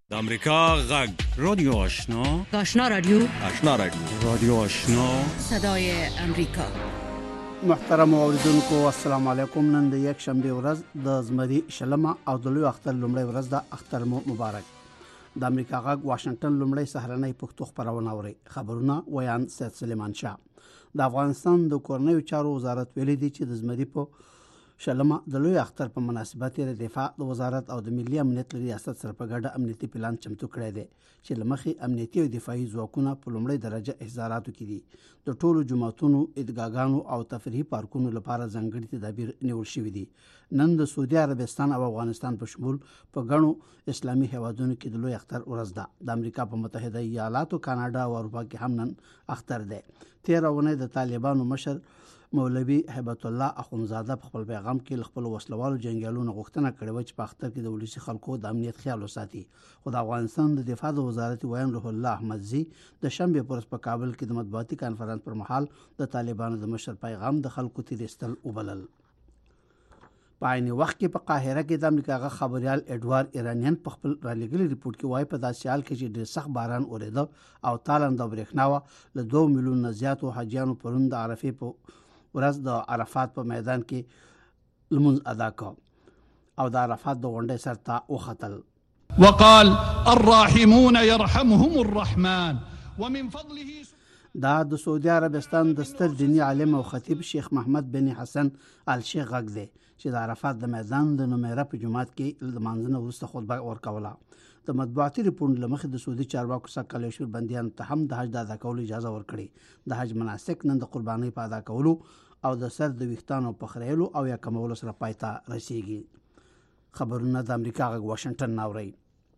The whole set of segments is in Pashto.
د امریکا غږ رادیو آشنا آشنا رادیو رادیو آشنا صدای امریکا. محترم اوریدونکو السلام علیکم. نن د یک شنبه ورځ د زمری شلمه او د لوی اختر لومړی ورځ د اختر مو مبارک. د امریکا غږ واشنگټن لومړی سهارنۍ پښتو خبرونه اوري. خبرونه ویان سید سلیمان شاه. د افغانستان د کورنیو چارو وزارت ویلي دی چې د زمری په شلمه د لوی اختر په مناسبت د دفاع د وزارت او د ملي امنیت ریاست سره په ګډه امنیتي پلان چمتو کړی دی چې لمخي امنیتي او دفاعي ځواکونه په لومړی درجه احضاراتو کې دي. د ټولو جماعتونو، ادګاګانو او تفریحي پارکونو لپاره ځانګړي تدابیر نیول شوي دي. نن د سعودي عربستان او افغانستان په شمول په غنو اسلامي هیوادونو کې د لوی اختر ورځ ده. د امریکا په متحده ایالاتو، کاناډا او اروپا کې هم نن اختر دی. 13 اونۍ د طالبانو مشر مولوی هیبت الله اخونزاده په خپل پیغام کې خپل وسلوالو جنگیالونو غوښتنه کړې و چې په اختر کې د ولسی خلکو د امنیت خیال وساتي. خو د افغانستان د دفاع د وزارت وایي روح الله احمدزي د شنبه پر ورځ په کابل کې د مطبوعاتي کانفرنس پر مهال د طالبانو د مشر پیغام د خلکو تیرستل وبلل. په عین وخت کې په قاهره کې د امریکا غ خبريال اډوارد ایرانیان په خپل رالېګلي ریپورت کې وایي په داسې حال کې چې ډېر سخت باران اورېده او تالند او برېښنا و له 2 میلیون زیاتو حاجیانو پرون د عرفې په ورځ د عرفات په میدان کې لمونځ ادا کړ او د عرفات د غونډې سر ته وختل. وقال الراحمون يرحمهم الرحمن ومن فضله. دا د سعودي عربستان د ستر دینی عالم او خطیب شیخ محمد بن حسن الشیخ غږ دی چې د عرفات د میدان د نومیره په جماعت کې د مانځنه وروسته خطبه ورکوله. د مطبوعاتي ریپورت لمخې د سعودي چارواکو څخه کلیشور بندیانو ته هم د حج د ادا کولو اجازه ورکړي. د حج مناسک نن د قربانۍ په ادا کولو او د سر د ویښتانو په خریلو او یا کمولو سره پای ته رسیږي. خبرونه د امریکا غږ واشنگټن ناوړي.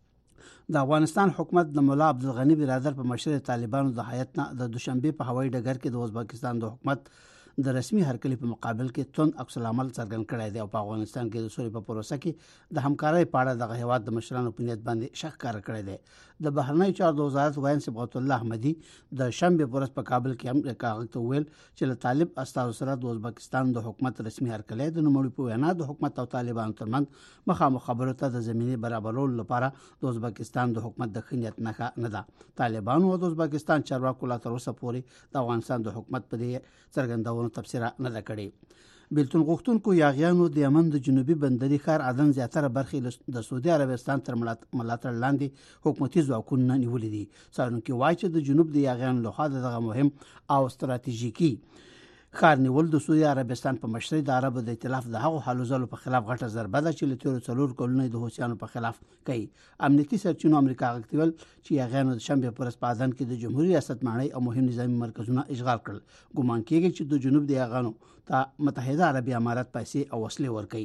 د افغانستان حکومت د مولا عبدالغنی برادر په مشر طالبانو د هیئت نه د دوشنبه په هوایي ډګر کې د ازبکستان د حکومت د رسمي هرکلی په مقابل کې توند عکس العمل څرګند کړی دی او په افغانستان کې د سولې په پروسه کې د همکارۍ په اړه د هیواد د مشرانو په نیت باندې شک کار کړی دی. د بهرنی چارو د وزارت وایي صبغت الله احمدي د شنبه په ورځ په کابل کې امریکا غږ ته ویل چې له طالب استازو سره د ازبکستان د حکومت رسمي هرکلی د نوموړي په وینا د حکومت او طالبانو ترمنځ مخامخ خبرو ته د زمینې برابرولو لپاره د ازبکستان د حکومت د خنیت نه ده. طالبانو او د ازبکستان چارواکو لا تر اوسه پورې د افغانستان د حکومت په دې څرګندونو تفسیر نه ده کړې. بیلتون غوښتونکو یاغیانو د یمن د جنوبي بندري ښار عدن زیاتره برخې د سعودي عربستان تر ملاتړ لاندې حکومتي ځواکونه نیولې دي. څارونکي وایي چې د جنوب د یاغیانو لخوا دغه مهم او ستراتیژیکي ښار نیول د سعودي عربستان په مشرۍ د عربو د ائتلاف د هغو هلو ځلو په خلاف غټه ضربه ده چې له تېرو 4 کلونو د حوثیانو په خلاف کوي. امنیتي سرچینو امریکا غږ ته ویل چې یاغیانو د شنبه په ورځ په عدن کې د جمهوریت ریاست ماڼۍ او مهم نظامي مرکزونه اشغال کړل. ګومان کېږي چې د جنوب د یاغیانو ته متحده عربي امارات پیسې او وسلې ورکوي.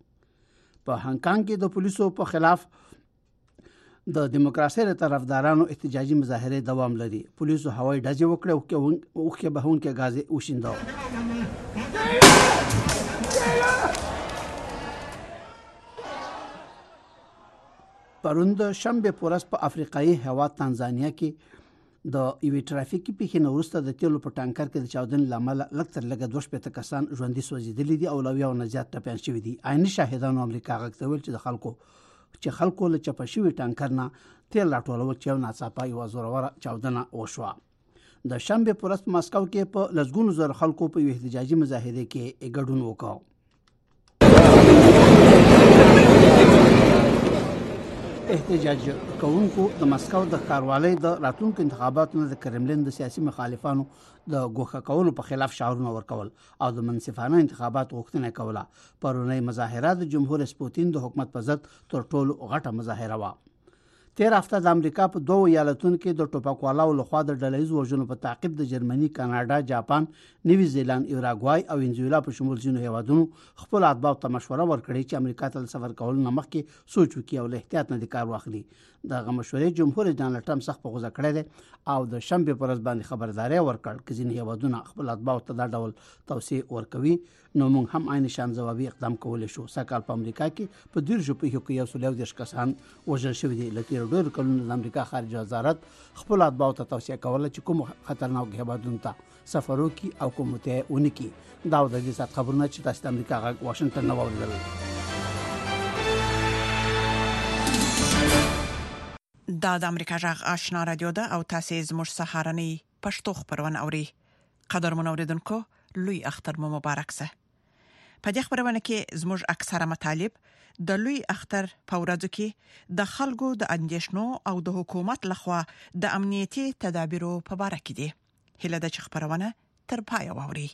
په هانګ کانګ کې د پولیسو په خلاف د دیموکراسي طرفدارانو احتجاجي مظاهره دوام لري. پولیسو هوایي ډزې وکړې او کې بهونکې غازي وشیندو. پرون د شنبه په ورځ په افریقایي هیواد تانزانیا کې د یوې ټرافیکي پیښې نه وروسته د تیلو په ټانکر کې د چاودنې له امله لږ تر لږه 2 کسان ژوندي سوځېدلي دي او له 100 نه زیات ټپیان شوي دي. عیني شاهدانو امریکا غږ ته ویل چې خلکو له چپه شوي ټانکر نه تیل راټولول چې یو ناڅاپه یوه زوروره چاودنه وشوه. د شنبه په ورځ په مسکو کې په لسګونو زره خلکو په یوه احتجاجي مظاهره کې ګډون وکړ. احتجاج کوونکو د مسکو د ښاروالۍ د راتلونکو انتخاباتو نه د کرملین د سیاسي مخالفانو د ګوښه کولو په خلاف شعارونه ورکول او د منصفانه انتخابات غوښتنه کوله. پرونی مظاهره د جمهور رئیس پوتین د حکومت په ضد تر ټولو غټه مظاهره وه. 13 هفته د امریکا په 2 ایالتونو کې د ټوپکوالو لخوا د ډلهیزو وژنو په تعقیب د جرمني، کاناډا، جاپان، نیوزی زیلند، یوراګوای او وینزویلا په شمول ځینو هیوادونو خپل اتباعو ته مشوره ورکړې چې امریکا ته سفر کول نه مخکې سوچ وکړي او له احتیاط نه کار واخلي. دغه مشورې جمهور رئیس ډانلډ ټرمپ سخت په غوسه کړی دی او د شنبه په ورځ باندې خبرداری ورکړ چې ځینې هیوادونه خپل اتباعو ته دا ډول توصیه ورکوي نو موږ هم عین شان ځوابي اقدام کولی شو. سږکال په امریکا کې په 10 پیښو کې 130 کسان وژل شوي دي. له تېرو ډېرو کلونو د امریکا خارجه وزارت خپل اتباعو ته توصیه کوله چې کوم خطرناک هیوادونو ته سفر وکړي او کوم ته ونه کړي. دا د دې سات خبرونه چې تاسو د امریکا غږ واشنگټن نه واورېدل. د امریکا جغ آشنا رادیو ده او تاسو زموږ سهارنی پښتو خبرونه اوري. قدرمن اوریدونکو لوی اختر مو مبارک سه. په دې خبرونه کې زموږ اکثره مطالب د لوی اختر په ورځو کې د خلکو د اندیشنو او د حکومت لخوا د امنیتي تدابیرو په اړه کې دي. هله د خبرونه تر پای واوري.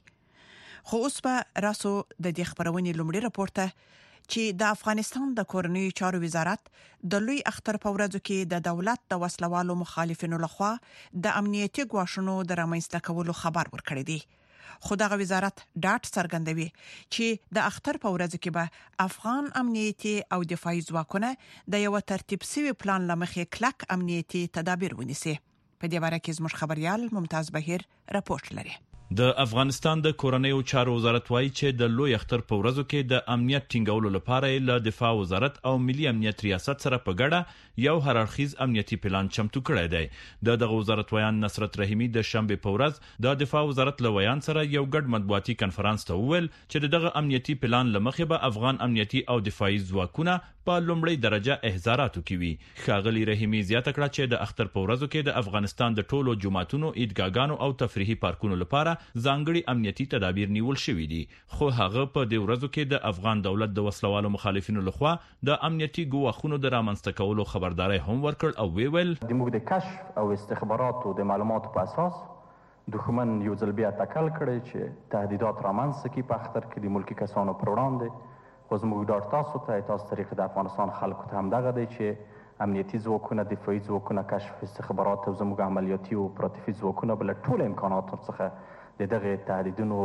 خو اوس په راسو د دې خبرونې لومړی راپورته چې د افغانستان د کورنۍ چارو وزارت د لوی اختر په ورځو کې د دولت د وسلوالو مخالفینو لخوا د امنیتي ګواښونو د رامنځته کولو خبر ورکړی دی. خو دغه وزارت ډاټ څرګندوي چې د اختر په ورځو کې به افغان امنیتي او دفاعي ځواکونه د یو ترتیب شوی پلان لمخې کلک امنیتي تدابیر ونیسي. په دې اړه کې زموږ خبريال ممتاز بهیر راپورټ لري. د افغانستان د کورنیو چارو وزارت وایي چې د لوی اختر په ورځو کې د امنیت ټینګولو لپاره له دفاع وزارت او ملي امنیت ریاست سره په ګډه یو هررخیز امنیتي پلان چمتو کړی دی. دغه وزارت ویان نصرت رحیمی د شنبه په ورځ د دفاع وزارت له ویان سره یو ګډ مطبوعاتي کنفرانس ته وویل چې دغه امنیتي پلان لمخې به افغان امنیتي او دفاعي ځواکونه په لومړی درجه احزاراتو کې وي. ښاغلي رحیمی زیاته کړه چې د اختر په ورځو کې د افغانستان د ټولو جماعتونو، عیدګاګانو او تفریحي پارکونو لپاره ځانګړي امنیتي تدابیر نیول شوي دي. خو هغه په دې ورځو کې د افغان دولت د وسلوالو مخالفینو لخوا د امنیتي ګواښونو د رامنځته کولو خبرداري هم ورکړ او ویل د موږ د کشف او استخباراتو د معلوماتو په اساس دښمن یو ځل بیا تکل کړی چې تهدیدات رامنځته کړي په اختر کې د ملکی کسانو پر وړاندې. خو زموږ ډاډ تاسو طریق د افغانستان خلکو ته هم دغه دی چې امنیتي ځواکونه، دفاعي ځواکونه، کشف استخبارات او زموږ عملیاتي او اپراتیفي ځواکونه بل ټول امکانات څخه دغه تهدیدونو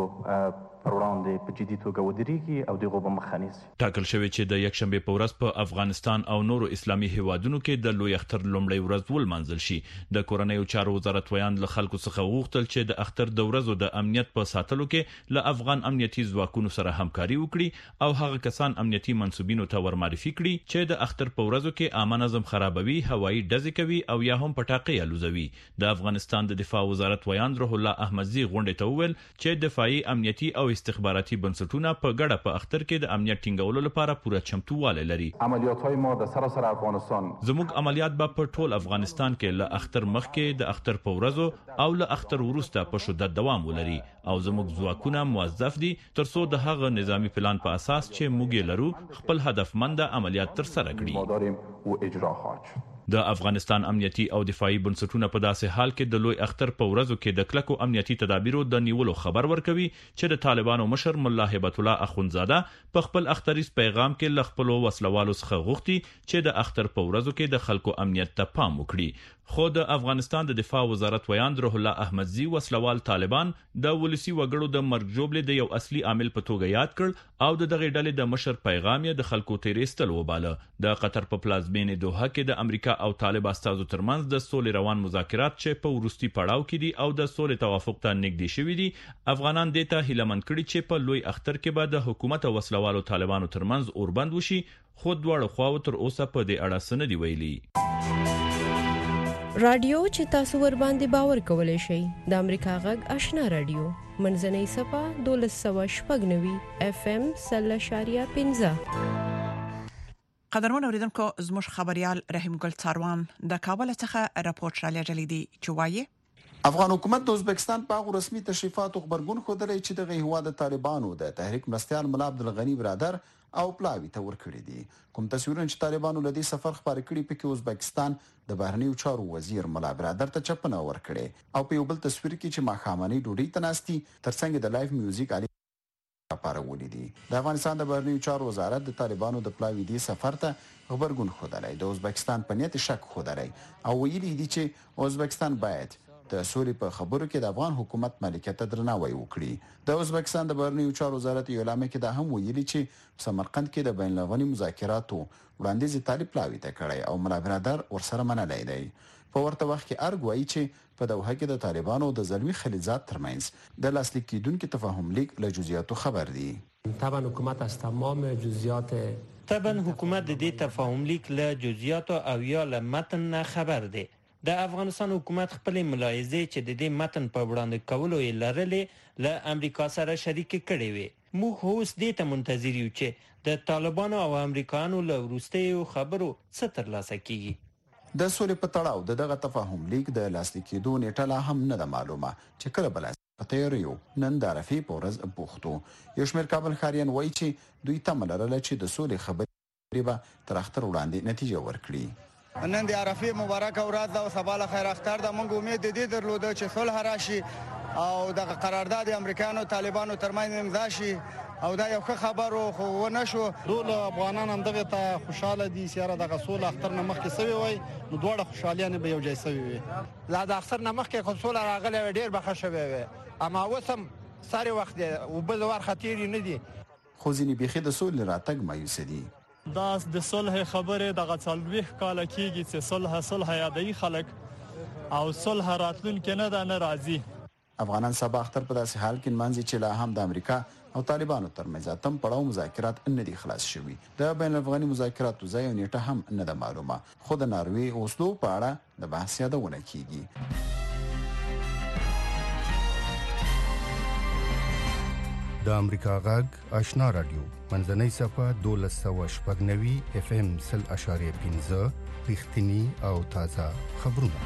پر وړاندې په جدي توګه ودرېږي او دغه به مخه نیسي. ټاکل شوی چې د یکشنبه په ورځ په افغانستان او نورو اسلامي هیوادونو کې د لوی اختر لومړی ورځ ولمانځل شي. د کورنیو چارو وزارت ویان له خلکو څخه غوښتل چې د اختر د ورځو د امنیت په ساتلو کې له افغان امنیتي ځواکونو سره همکاري وکړي او هغه کسان امنیتي منسوبینو ته ورمعرفي کړي چې د اختر په ورځو کې عامه نظم خرابوي، هوایي ډزې کوي او یا هم پټاقې الوزوي. د افغانستان د دفاع وزارت ویان روح الله احمدزي غونډې ته وویل چې دفاعي، امنیتي او استخباراتي بنسټونه په ګډه په اختر کې د امنیت ټینګولو لپاره پوره چمتووالی لري. عملیات‌های ما د سراسر افغانستان زموږ عملیات به په ټول افغانستان کې له اختر مخکې، د اختر په ورځو او له اختر وروسته په شدت دوام ولري او زموږ ځواکونه موظف دي ترڅو د هغه نظامی پلان په اساس چې موږ لرو خپل هدفمند عملیات تر سره کړي. د افغانستان امنیتي او دفاعي بنسټونه په داسې حال کې د لوی اختر په ورځو کې د کلکو امنیتي تدابیرو د نیولو خبر ورکوي چې د طالبانو مشر ملا هیبت الله اخونزاده په خپل اختریز پیغام کې ل خپل وسلوالو څخه غوښتي چې د اختر په ورځو کې د خلکو امنیت ته پام وکړي. خو د افغانستان د دفاع وزارت ویان روح الله احمدزي وسلوال طالبان د ولسی وګړو د مرګ جوړې د یو اصلي عامل په توګه یاد کړ او د دغه ډلې د مشر پیغام یې د خلکو تیرېستل وباله. د قطر په پلازمینې دوحه کې د امریکا او طالب استازو ترمنځ د سولې روان مذاکرات چې په وروستي پړاو کې دي او د سولې توافق ته نږدې شوي دي، افغانان دې ته هیله مند کړي چې په لوی اختر کې به د حکومت او وسلوالو طالبانو ترمنځ اوربند وشي. خو دواړه خواو تر اوسه په دې اړه څه نه دي ویلي. رادیو چې تاسو ور باندې باور کولای شئ د امریکا غږ آشنا رادیو منځنۍ صفه 1290 FM 0.15. قدرمن اوریدونکو زموږ خبريال رحیم ګل څاروان د کابل څخه راپورټ را لېږلی دی چې وایي افغان حکومت د ازبکستان په رسمي تشریفاتو خبرګون خوده چې د هیواد طالبانو د تحریک مرستيال ملا عبدالغنی برادر او پلاوی ته ورکړي دي. کوم تصویرونه چې طالبانو لدی سفر خبر کړي په کې ازبکستان د بهرنیو چارو وزیر ملا برادر ته چپنه ورکړي او په یو بل تصویر کې چې ماخامنۍ ډوډۍ تناستي ترڅنګ د لایف میوزیک علي لپاره دي. د افغانستان د بهرنیو چارو وزارت د طالبانو د پلاوی دی سفر ته خبرګون خوده د ازبکستان په نیت شک خوده او ویلي دي چې ازبکستان باید د سولې په خبرو کې د افغان حکومت ملکیت ته درناوی وکړي. د ازبکستان د بهرنیو چارو وزارت یو اعلامیه کې دا هم ویلي چې سمرقند کې د بین المللي مذاکراتو وړاندیز طالب پلاوی ته کړی او ملا برادر ورسره منلی دی. په ورته وخت کې ارګ وایي چې په دوحه کې د طالبانو د زلمی خلیزات ترمنځ د لاسلیک کېدونکو تفاهم لیک له جزئیاتو خبر دی. طبعا حکومت از تمام جزئیات حکومت د دې تفاهم لیک له جزئیات او یا له متن خبر دی. د افغانستان حکومت خپل ملاحظه چې د دې متن په وړاندې کولو یې لرلې له امریکا سره شریک کړي وي. موږ اوس دې ته منتظر یو چې د طالبانو او امریکایانو له وروستیو خبرو څه ترلاسه کیږي. د سولې په تړاو دغه تفاهم لیک د لاسلیک کېدو نیټه لا هم نه ده معلومه چې کله بل په تیاریو نن د عرفې په ورځ بوختو. یو شمېر کابل ښاریان وایي چې دوی تمه لرله چې د سولې خبرې به تر اختر وړاندې نتیجه ورکړي. نن د عرفې مبارکه ورځ ده او سبا له خیر اختر ده. موږ امید د دې درلوده چې صلح راشي او د قرارداد امریکایانو طالبانو ترمنځ امضا شي او دا یو ښه خبر خو ونه شو. ټول افغانان هم دغه ته خوشاله دي چې دغه صلح اختر نه مخکې سوي وای نو دواړه خوشالیانه به یو ځای سوي وي. لا د اختر نه مخکې خو صلح راغلی ډیر بخښه شوی وي اما اوس هم ساري وخت دی او بل ور خطر نه دي. خو ځینې بیخي د سولې راتګ مایوس دي. دا د صلح خبره د 40 کال کېږي چې صلح یادوي خلک او صلح راتلونکي نه ده نه راځي. افغانان سبا اختر په داسې حال کې منځي چې لا هم د امریکا او طالبانو ترمنځ اتم پړاو مذاکرات نه دي خلاص شوي. د بین الافغاني مذاکراتو ځای او نیټه هم نه ده معلومه. خو د ناروې اوسلو په اړه د بحث یادونه کیږي. د امریکا غږ آشنا رادیو منځنۍ صفه 1290 FM 0.15 رښتینی او تازه خبرونه.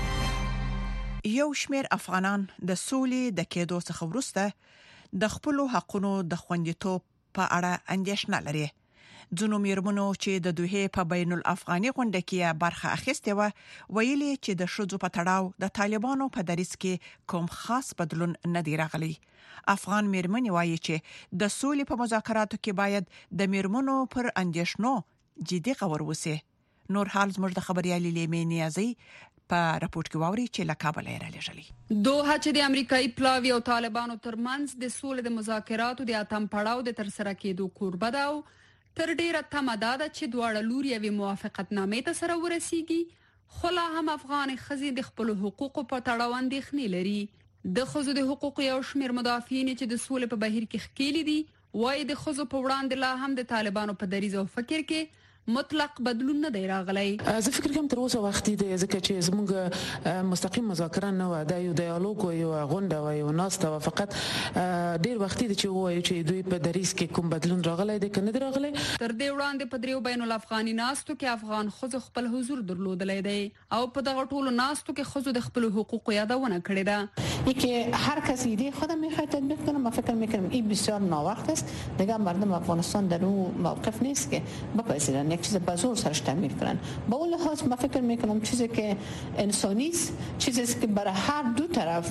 یو شمېر افغانان د سولې د کېدو څخه وروسته د خپل حقونو د خوندیتوب په اړه اندېښنه لري. ځینو میرمنو چې د دوه په بین الافغاني غونډه کې برخه اخیسته و ویلي چې د شذو په تړاو د طالبانو په دریځ کې کوم خاص بدلون نه دی راغلی. افغان میرمنې وایي چې د سولې په مذاکراتو کې باید د میرمنو پر اندېښنو جدي غور وشي. نور حال زموږ د خبريالي لیمې نیازي په راپورټ کې واوري چې له کابل یې رالیږلي. دوه چې د امریکایي پلاوی او طالبانو ترمنځ د سولې د مذاکراتو د اتم پړاو د ترسره کېدو کوربه ده او تر ډیره تمه ده چې دواړه لوري یې موافقتنامې ته سره ورسیږي. خو لا هم افغان ښځې د خپل حقوقو په تړاو اندېښنې لري. د ښځو د حقوقو یو شمېر مدافعین چې د سولې په بهیر کې ښکېلي دي وایي د ښځو په وړاندې لا هم د طالبانو په دریځ او فکر کې مطلق بدلون نه دی راغلی. زه فکر کوم تر اوسه وخت دی ځکه چې زموږ مستقیم مذاکره نه و دا یو ډایالوګ او یو غونډه و یو ناسته و فقط ډیر وخت دی چې وایي چې دوی په دریځ کې کوم بدلون راغلی دی کنه دی راغلی. تر دې وړاندې په دریو بین الافغاني ناستو کې افغان ښځو خپل حضور درلودلی دی او په دغه ټولو ناستو کې ښځو د خپل حقوقو یادونه کړې ده. اینکه هر کسی ایده خودم میخواد تطبیق کنه. من فکر میکنم این بسیار ناوقت است. دیگه مردم افغانستان در اون موقف نیست که بپذیرن یک چیز بزرگ سرش تعمیر کنن. با اون لحاظ من فکر میکنم چیزی که انسانی است، چیزی است که برای هر دو طرف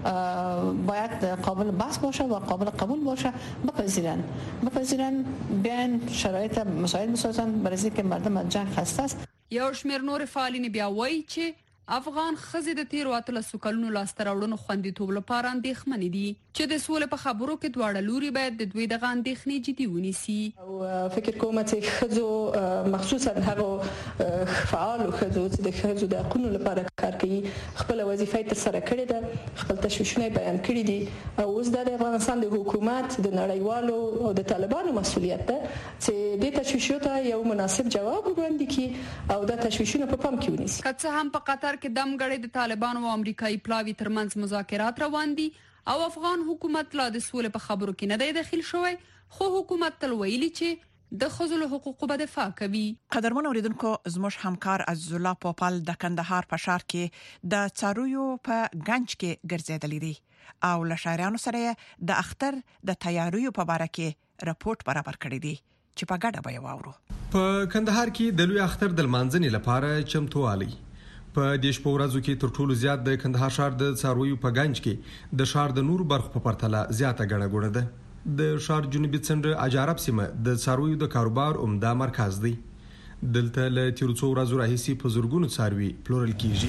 باید قابل بحث باشه و قابل قبول باشه. بپذیرن بیان شرایط مساعد بسازن برای اینکه مردم از جنگ خسته است. یو شمېر نور فعالین بیا وایي چې افغان ښځې د تیرو 13 کلونو لاسته راوړنو خوندیتوب لپاره اندېښمنې دي چې د سولې په خبرو کې دواړه لوري باید د دوی دغه اندېښنې جدي ونیسي. او فکر کوم چې ښځو مخصوصا هغه فعال ښځو چې د ښځو د حقوقو لپاره کار کوي خپل وظیفه تر سره کړې ده، خپل تشویشونه بیان کړي دي او اوس د افغانستان د حکومت د نړیوالو او د طالبانو مسؤلیت ده چې د تشویشونو ته یو مناسب جواب وړاندې کړي او د تشویشونو په پام کې ونیسي. که څه هم په قطر کې دمګړې د طالبانو او امریکایي پلاوی ترمنځ مذاکرات روان دي او افغان حکومت لا د سولې په خبرو کې نه دی داخل شوی، خو حکومت تل ویلي چې د ښځو له حقوقو به دفاع کوي. قدرمن اوریدونکو زموږ همکار عزیز الله پوپل د کندهار په ښار کې د څارویو په گنج کې ګرځېدلی دی او له شاعرانو سره د اختر د تیاریو په اړه کې راپورټ برابر کړی دی چې په ګډه به واورو. په کندهار کې د لوی اختر د لمانځنې لپاره چمتووالی په دیش په ورځو کې تر ټولو زیات د کندهار ښار د څارویو په گنج کې د ښار د نور برخو په پرتله زیاته ګڼه ګوڼه ده. د ښار جنوبي څنډه اجارب سیمه د څارویو د کاروبار عمده مرکز دی. دلته له تیرو څو ورځو راهیسې په زرګونو څاروي پلورل کیږي.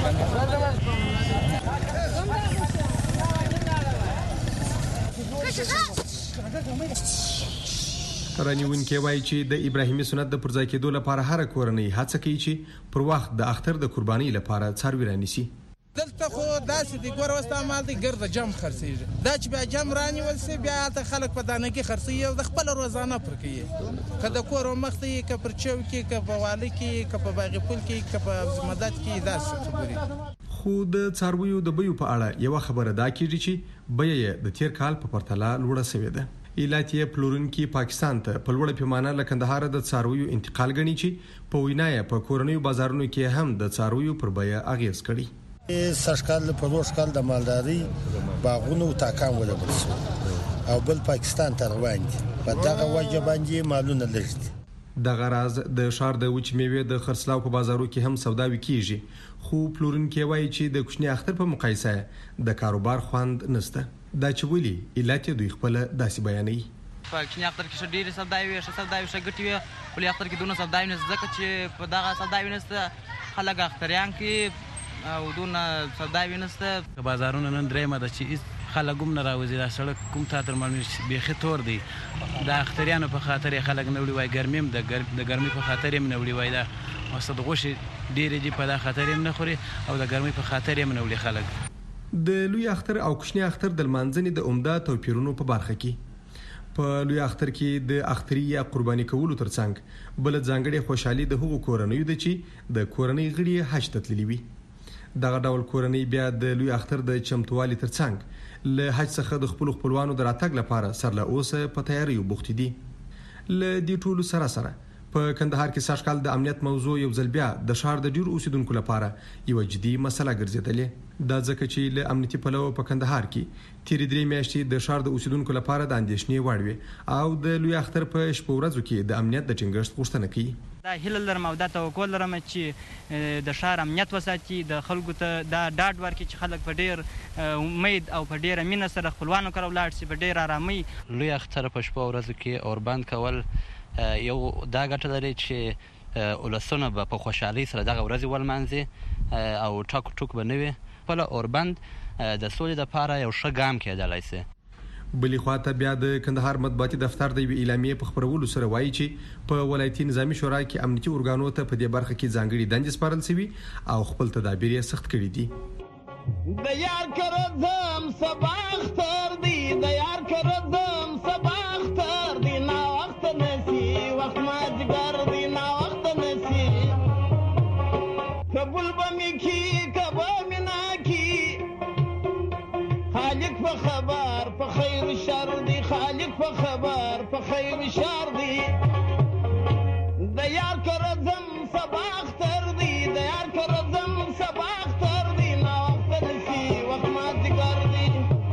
رانیونکي وایي چې د ابراهیمي سنت د پرځای کېدو لپاره هر کورنۍ هڅه کوي چې پر وخت د اختر د قربانۍ لپاره څاروي رانیسي. دلته خو داسې دی ګوره اوس دا مال دی ګرده جم خرڅېږي دا چې بیا جم رانیول سي بیا هلته خلک په دانه کې خرڅوي او د خپله روزانه پر کوي که د کور مخ ته یې که پر چو کې که په واله کې که په باغ پل کې که په مدد کې داسې خبرې. خو د څارویو د بیو په اړه یو خبره دا کیږي چې بیه د تیر کال په پرتله لوړه شوې ده. ایلاتیه پلورونکي پاکستان ته په لوړ پیمانه له کندهار د څارویو انتقال غني چې په وینای په کورنیو بازارونو کې هم د څارویو پر بیه اغیز کړي. سرشکال په روشکال د مالداري باغونو تاکان ولګل شو او بل پاکستان ته روان دي. په دغه وجه باندې مالونه لږ دي. د غراز د شار د وچ میوه د خرڅلاو په بازارو کې هم سوداوي کیږي، خو پلورونکي وایي چې د کوچني اختر په مقایسه د کاروبار خوند نشته. دا چې ولي ایلاتي دوی خپل داسې بیانوي. په کوچني اختر کې ډېر سوداوي ګټي وي، په اختر کې دونه سوداوي نه ځکه چې په دغه سوداوي نشته خلک اختریان کې او دونه سوداوي نشته. بازارونه نن درېمه ده چې خلک هم نه راوځي، دا سړک کوم ته تر مالمي بیخي تور دی. د اختریانو په خاطر خلک نه وړي وای، ګرمي هم د ګرمي په خاطر هم نه وړي وای. دا وسط غوښې ډېرې دي په دا خاطر هم نه خوري او د ګرمي په خاطر هم نه وړي خلک. د لوی اختر او کوچني اختر د لمانځنې د عمده توپیرونو په برخه کې په لوی اختر کې د اختری یا قرباني کولو ترڅنګ بل ځانګړي خوشحالي د هغو کورنیو ده چې د کورنۍ غړي حج ته تللي وي. دغه ډول کورنۍ بیا د لوی اختر د چمتووالي ترڅنګ له حج څخه د خپل خپلوانو د راتګ لپاره سر له اوسه په تیاریو بوخت دي. له دې ټولو سره په کندهار کې سږکال د امنیت موضوع یو ځل بیا د شهر د ډیرو اوسیدونکو لپاره یو جدي مسله ګرځېدلې. دا ځکه چې له امنیتي پلوه په کندهار کې تیرې 3 میاشتې د شهر د اوسیدونکو لپاره د اندېښنې وړ وي او د لوی اختر په شپه ورځو کې د امنیت د ټینګښت غوښتنه کوي. دا هیله لرم او دا توقع لرم چې د شهر امنیت وساتي، د خلکو ته دا ډاډ ورکړي چې خلک په ډیر امید او په ډیره مینه سره خپلوانو کره ولاړ شي په ډیر آرامۍ. لوی اختر په شپه ورځو کې اوربند کول یو دا ګټه لري چې ولسونه به په خوشحالۍ سره دغه ورځې ولمانځي او ټاک ټوک به نه وي. خپله اوربند د سولې لپاره یو ښه ګام کېدلی شي. بلې خواته بیا د کندهار مطبوعاتي دفتر د یوې اعلامیې په خپرولو سره وایي چې په ولایتي نظامي شورا کې امنیتي ارګانو ته په دې برخه کې ځانګړي دندې سپارل شوي او خپل تدابیر یې سخت کړي دي. د یار کرځم سبا اختر دی، د یار کرځم سبا اختر دی، نا وخت نسی وخت ماجګر دی، نا وخت نسی قبول بمی کی کبا منا کی خالق په خبر په خیر شر دی، خالق په خبر په خیر شر دی. د یار کرځم سبا اختر دی، د یار کرځم سبا اختر دی، نا وخت نسی وخت ماجګر دی.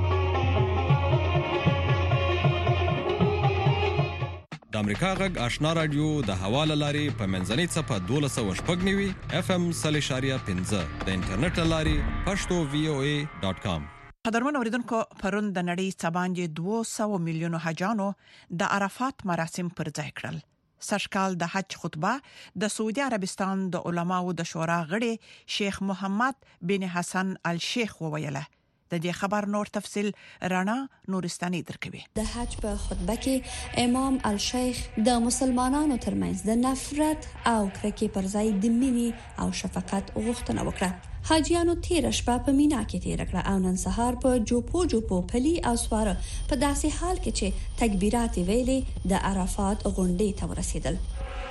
د امریکا غږ آشنا رادیو د حواله لاري په منځنۍ صفه 1290 FM 3.15 د انټرنیټ لاري pashto.voa.com. قدرمن اوریدونکو، پرون د نړۍ څبانجې 200 میلیونو حجانو د عرفات مراسم پر ځای کړل. سږکال د حج خطبه د سعودي عربستان د علماو د شورا غړي شیخ محمد بن حسن الشیخ وویله. د دې خبر نور تفصیل رانا نورستاني درکوي. د حج په خطبه کې امام الشیخ د مسلمانانو ترمنځ د نفرت او کرکې پر ځای د مینې او شفقت غوښتنه وکړه. حاجیانو تیر شپه په مینا کې تیر کړه او نن سهار په جوپو پلی او سواره په داسې حال کې چې تکبیرات ویلې د عرفات غونډې ته ورسېدل.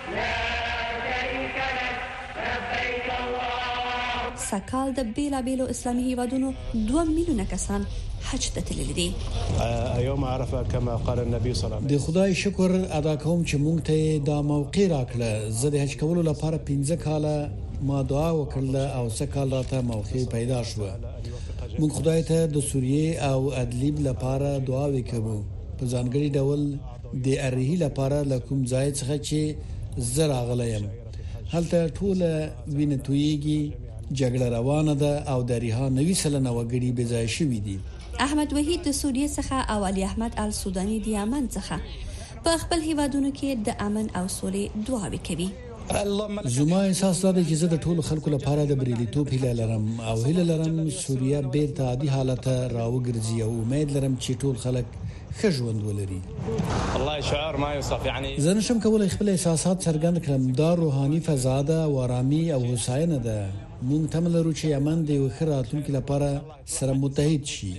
سکال د بیلابیلو اسلامي هیوادونو 2 میلیونه کسان حج ته تللي دي. یوم عرفه کما قال النبي صلی الله علیه وسلم. د خدای شکر ادا کوم چې مونږ ته دا موقع راکړه. زه د حج کولو لپاره 15 کاله ما دعا وکړه او سکال راته موقع پیدا شو. مونږ خدای ته د سوریه او ادلیب لپاره دعا وکړو. په ځانګړي ډول د ارهی لپاره لکم ځای څخه چې زرا غلیم. هلته ټول وینتویږي، جګړه روانه ده او د ریها 90% وګړي بې ځای شوي دي. احمد وحید د سوریه څخه او علي احمد السوداني د یمن څخه په خپل هیوادونو کې د امن او سولې دعاوې کوي. زما احساس دا دی چې زه د ټولو خلکو لپاره د بریالیتوب هیله لرم او هیله لرم سوریه بیرته عادي حالت راوګرځي او امید لرم چې ټول خلک ښه ژوند ولري. الله شعار ما يوصف يعني زه نشم کولای خپل احساسات څرګند کړم. دا روحاني فضا ده او آرامي او هوساینه ده. مونږ تمه لرو چې یمن د یو ښه راتلونکي لپاره سره متحد شي.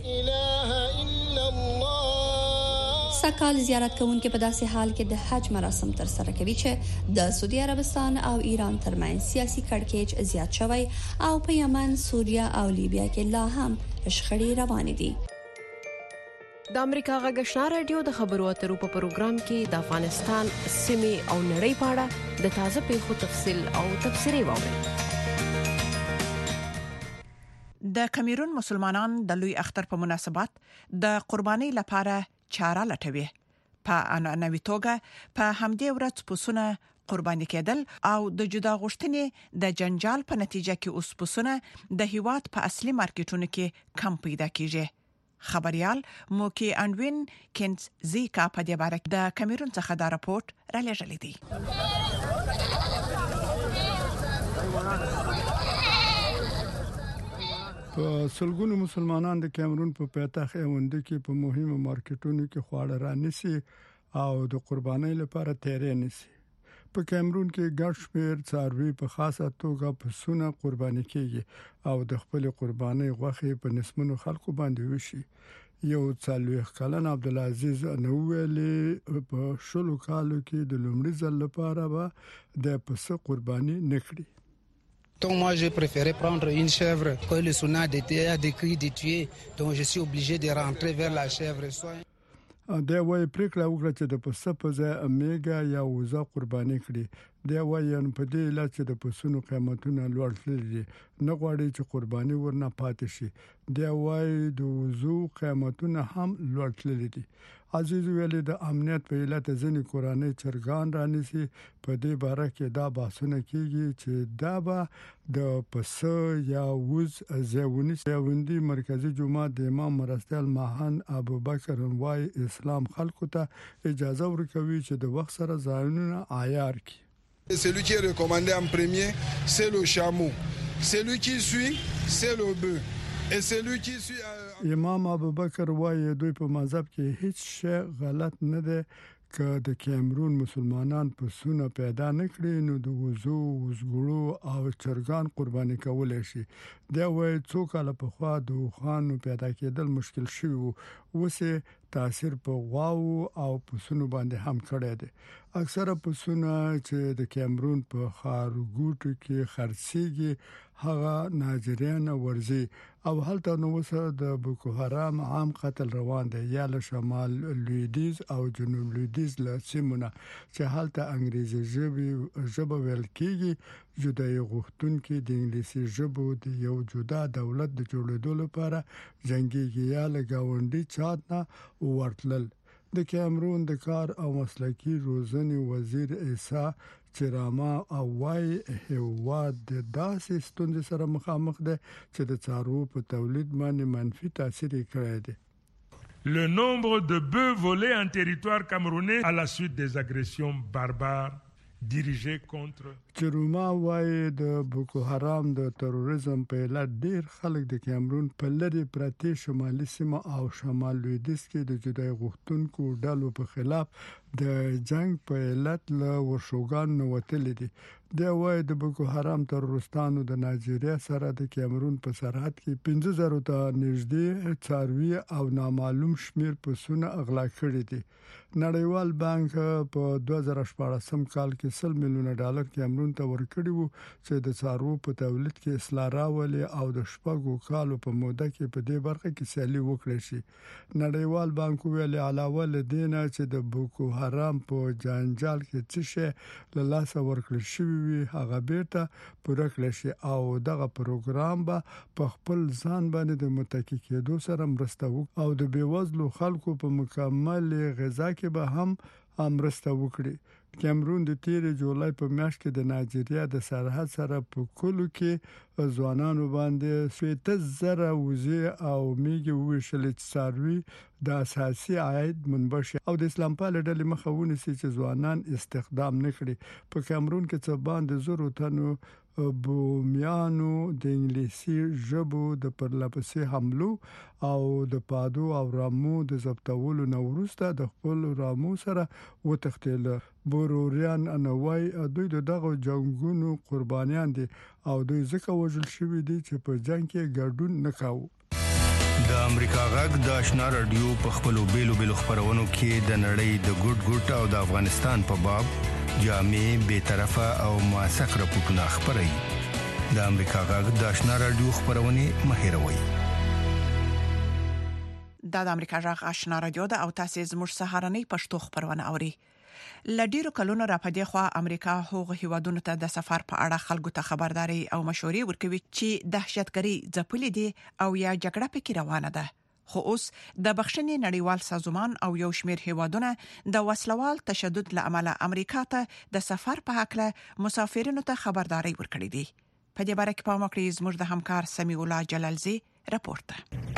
سکال زیارت کوونکي په داسې حال کې د حج مراسم تر سره کوي چې د سعودي عربستان او ایران ترمنځ سیاسي کړکېچ زیات شوی او په یمن، سوریه او لیبیا کې لا هم شخړې روانې دي. د امریکا غږ آشنا رادیو د خبرو اترو په پروګرام کې د افغانستان سیمې او نړۍ په اړه د تازه پیښو تفصیل او تبصرې واورئ. د کیمرون مسلمانان د لوی اختر په مناسبت د قربانۍ لپاره چاره لټوي. په عنعنوي توګه په همدې ورځ پسونه قرباني کېدل او د جدا غوښتنې د جنجال په نتیجه کې اوس پسونه د هیواد په اصلي مارکیټونو کې کم پیدا کیږي. خبريال موکی انوین کینز زیکا په دې باره کې د کیمرون څخه دا راپورټ را لېږلی دی. په سلګونو مسلمانان د کیمرون په پایتخت یوندې کې په مهمو مارکیټونو کې خواړه رانیسي او د قربانۍ لپاره تیاری نیسي. په کیمرون کې ګډ شمېر څاروي په خاصه توګه پسونه قرباني کیږي او د خپل قربانۍ غوښه په نسبونو خلکو باندې وشي. یو 40 کلن عبدالعزیز نوویلی په شلو کالو کې د لومړي ځل لپاره به د پسه قرباني نکړي. Donc moi j'ai préféré prendre une chèvre que le sunna a décrit de tuer, donc je suis obligé de rentrer vers la chèvre. دا وایي پریکړه وکړه چې د پسه په ځای امیګا یا وزه قرباني کړي. دا وایي په دې علاج چې د پسونو قیمتونه لوړ دي نه غواړي چې قرباني ورنه پاتې شي. دا وایي د وزو قیمتونه هم لوړ دي. عزیز ویلي د امنیت په علت ځینې کورنۍ چرګان رانیسي. په دې باره کې دا بحثونه کیږي چې دا به د پسه یا وز ځایونی سیوندي مرکزی جمعه د امام مرستیال ماهان ابوبکر وای اسلام خلکو ته اجازه ورکوي چې د وخت سره ځایونه عیار کړي. Celui qui est recommandé en premier, c'est le chameau. Celui qui suit, c'est le bœuf. Et celui qui suit امام ابوبکر وایي دوی په مذهب کې هیڅ شی غلط نه دی. که د کیمرون مسلمانان پسونه پیدا نکړي نو د وزو وزګړو او چرګان قرباني کولای شي. دا وایي څو کاله پخوا د خوانو پیدا کېدل مشکل شوی وو، اوس تاثیر په غواو او پسونو باندې هم کړی دی. اکثره پسونه چې د کیمرون په خارګوټو کې خرڅيږي هغه ناجریان ورزي او هلته نو وسه د بوکو حرام عام قتل روان دی یا له شمال لویدیز او جنوب لویدیز له سیمونه چې هلته انګریزي ژبه ویل کیږي. جدای غوښتونکو د انګلیسي ژبه د یو جدا دولت د جوړېدو لپاره جنگيږي یا له گاونډي چاد نه ورتلل. د کیمرون د کار او مسلکی روزنې وزیر عیسی چراما او وای هیواد د داسې ستونزې سره مخامخ ده چې د څاروو په تولید باندې منفي تاثیر کړی دی. Le nombre de bœufs volés en territoire camerounais à la suite des agressions barbares dirigées contre چروما وای د بوکو حرام د تروریزم په لړ ډیر خلک د کیمرون په لری پرتی شمالي سیمه او شمال لویدیځ کې د جدای غوښتونکو ډلو په خلاف د جنگ په علت له ورشوګان نوتل دي. دا وای د بوکو حرام ترورستانو د نایجیریا سره د کیمرون په سرحد کې 15000 ته نږدې څاروي او نامعلوم شمیر پسونه اغلا کړي دي. نړیوال بانک په 2014 کال کې $100 میلیون کیمرون ته ورکړي وو چې د څاروو په تولید کې اصلاح راولي او د شپږو کالو په موده کې په دې برخه کې سیالي وکړي شي. نړیوال بانک ویلي علاوه لدینه چې د بوکو حرام په جنجال کې څه شي له لاسه ورکړل شوی وي هغه بیرته پوره کړی شي او دغه پروګرام به په خپل ځان باندې د متکی کېدو سره مرسته وکړي او د بیوزلو خلکو په مکمل غذا کې به هم مرسته وکړي. کیمرون د 13 جولای په میاشت کې د نایجیریا د سرحد سره په کلو کې ځوانانو باندې 7000 وزې او میږي وشل چې څاروي د اساسي عاید منبع او د اسلام په ډلې مخاونه سي چې ځوانان استخدام نکړي. په کیمرون کې څه باندې 0 تنو بومیانو د انګلیسي ژبو د پرلپسې حملو او د پادو او رامو د ضبطولو نورسته د خپل رامو سره وتښتل. بوروریان انوای دوی دغه جنگونو قربانیان دي او دوی ځکه وژل شوی دي چې په جنگ کې ګډون نکاو. د امریکا غږ د آشنا رادیو په خپلو بیلو خبرونو کې د نړۍ د ګډ او د افغانستان په باب جامع به طرفه او موثق راپورټونه خبري. د امریکا غږ د آشنا رادیو خبرونه مهیروي. د امریکا جغ آشنا رادیو د او تاسو زموږ سهارنی پښتو خبرونه اوري. لډیرو کلونو را پدې خو امریکا هغه هیوادونو ته د سفر په اړه خلکو ته خبرداري او مشورې ورکوي چې دهشتګری ځپلې دي او یا جګړه پکې روانه ده. خو اوس د بخښنې نړیوال سازمان او یو شمېر هیوادونه د وسلوال تشدد لامل امریکا ته د سفر په حق له مسافرینو ته خبرداري ورکړې دي. په دې باره کې په موکړی زموږ د همکار سمیع الله جلالزی راپورټ.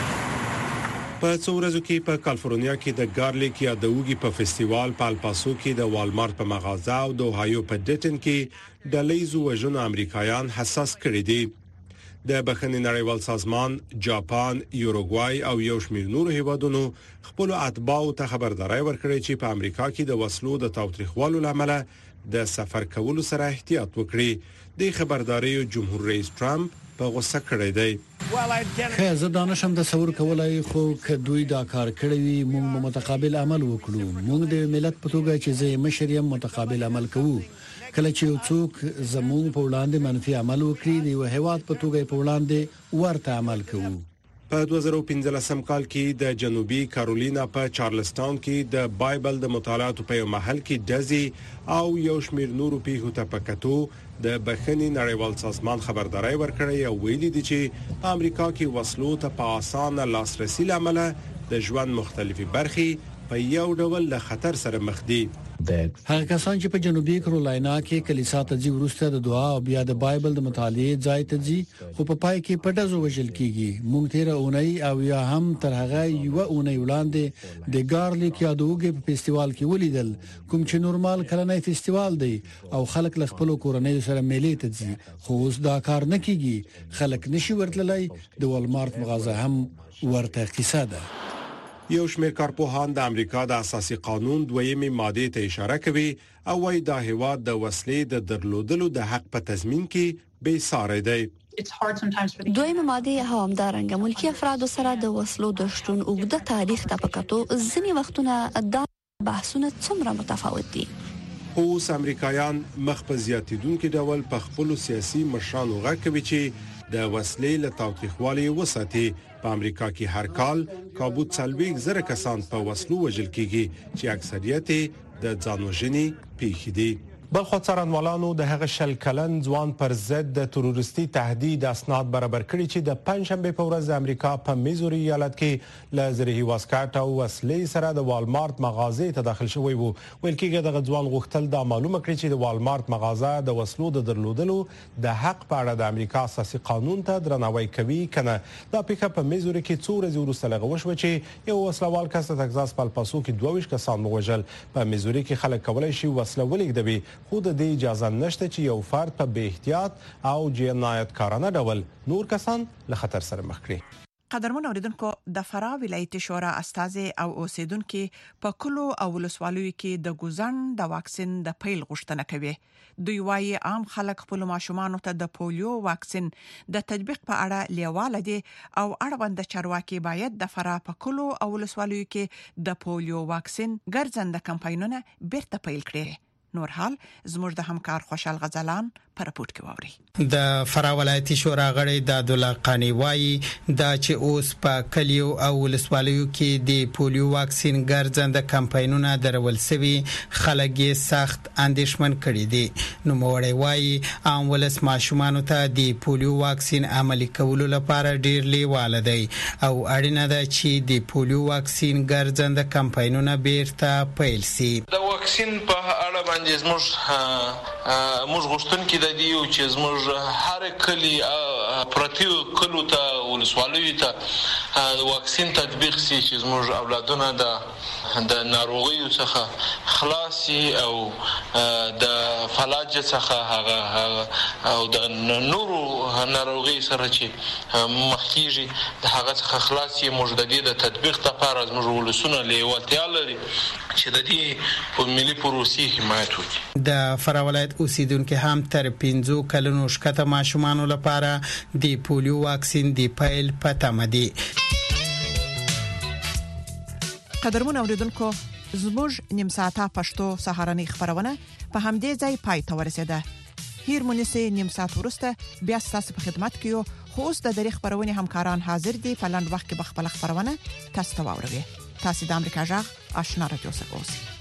په څو ورځو کې په کالیفورنیا کې د ګارلیک یا د وګي په فستیوال په الپاسو کې د والمارت په مغازه او د اوهایو په ډټن کې د لیزو وژنو امریکایان حساس کړي دي. د بخښنې نړیوال سازمان، جاپان، یوروګوای او یو شمېر نور هیوادونو خپل اتباعو ته خبرداري ورکړې چې په امریکا کې د وسلو د تاوتریخوالو لامل د سفر کولو سره احتیاط وکړي. د خبرداري جمهور رئیس ټرمپ په غوسه کړی دی. خیر زه دانشم د تصور کولای خو ک دوی دا کار کړی وي موږ متقابل عمل وکړو. موږ د ملت په توګه چې زه مشریم متقابل عمل کوو. کله چې یو څوک زموږ په وړاندې منفي عمل وکړي دی او هیواد په توګه په وړاندې ورته عمل کوو. په 2015 کال کې د جنوبي کارولینا په چارلستون کې د بایبل د مطالعاتو په یو محل کې دزي او یو شمېر نورو پیښو ته پکاتو د بخښنې نړیوال سازمان خبرداري ورکړی او ویلي دي چې په امریکا کې وسلو ته په اسانه لاسرسي لامل د ژوند مختلفي برخې په یو ډول له خطر سره مخ دي. هغه کسان چې په جنوبي کارولاینا کې کلیسا ته ځي ورسته د دعا او بیا د بایبل د مطالعې ځای ته ځي خو په پای کې پټه وژل کیږي. مونږ تیر اونۍ او یا هم تر هغه یو اونۍ وړاندې د ګارلیک یا د وګي په فستیوال کې ولیدل کوم چې نورمال کلنۍ فستیوال دی او خلک له خپل کورنۍ سره میلې ته ځي خو اوس دا کار نه کیږي. خلک نشي ورتللی. د والمارت مغازه هم ورته قصه ده. یو شمېر کارپوهان د امریکا د اساسي قانون دویمه ماده ته اشاره کوي او وايي دا هیواد د وسلې د درلودلو د حق په تضمین کې بې ساري دی. دویمه ماده همدارنګه ملکی افراد سره د وسلو د شتون اوږده تاریخ ته پکاتو ځینی وختونه د بحثونه څومره متفاوت دي. اوس امریکایان مخ په زیاتیدونکو ډول په خپل سیاسي مشرانو غږ کوي چې د وسلې له تاوتریخوالي وساتي. په امریکا کې هر کال کابو 40,000 کسان په وسلو وژل کیږي چې اکثریت د ځانوژنې پیښې دي. بلخو څارنوالانو د هغه شل کلن ځوان پر ضد د تروریستي تهدید اسناد برابر کړي چې د پنځشنبه په ورځ د امریکا په میزوري ایالت کې لزرهي واسکټ او وسلې سره د والمارت مغازه ته داخل شوی وو. ویل کېږي د ځوان غوښتل دا معلومه کړي چې د والمارت مغازه د وسلو د درلودلو د حق په اړه د امریکا اساسي قانون ته درناوی کوي کنه. دا پیښه په میزوري کې څو ورځې وروسته لغوه شو چې یو وسلوال کس د تگزاس په الپاسو کې 22 کسان وژل. په میزوري کې خلک کولای شي وسله ولګوي خو د دې اجازه نشته چې یو فرد په بې احتیاط او جنایتکارانه ډول نور کسان له خطر سره مخ کړي. قدرمن اوریدونکو د فرا ولایت شورا استازي او اوسیدونکو په کلو او ولسوالیو کې د ګوزن د واکسین د پیل غوښتنه کوي. دوی وايي عام خلک خپل ماشومان ته د پولیو واکسین د تطبیق په اړه لیواله دي او اړوند چارواکي باید د فرا په کلو او ولسوالیو کې د پولیو واکسین ګرځنده کمپاینونه بیرته پیل کړي. نور حال زموږ د همکار خوشحال غزلان پر راپورټ کې ووري. د فرا ولایتي شورا غړي د عبدالله قانی وایي دا چې اوس په کلیو او ولسوالیو کې د پولیو واکسین ګرځنده کمپاینونه درول سوي خلک یې سخت اندېښمن کړي دي. نو موړی وایي عام ولس ماشومان ته د پولیو واکسین عملي کولو لپاره ډیر لیواله دی او اړینه ده چې د پولیو واکسین ګرځنده کمپاینونه بیرته پیل شي. د واکسین په اړه باندې موږ غوښتونکي د دې چې موږ هر کلی پرتیو کلو ته ولسوالیو ته واکسین تطبیق شي چې موږ اولادونه د ناروغیو څخه خلاصي او د فلج څخه او د نورو ناروغي سره چې مخکېږي د هغه څخه خلاصي موږ د دې د تطبیق لپاره موږ ولسونه لیوالتیا لري چې د دې په ملي پروسې حمایت وکړي. د فرا ولایت اوسیدونکو هم تر 15 کلونو شکته ماشومان لپاره د پولیو واکسین دی پیل پته مدي. قدرمن اوریدونکو زموږ نیم ساعته پښتو سهارنی خبرونه په همدې ځای پای ته ورسیده. هیر مونیسه نیم ساعت ورسته بیا ستاسو په خدمت کې یو. خو اوس د دری خبرونه همکاران حاضر دي په لاند وخت کې بخپل خبرونه تاسو ته واوروي. تاسو د امریکا جغ آشنا رادیو څخه اوسئ.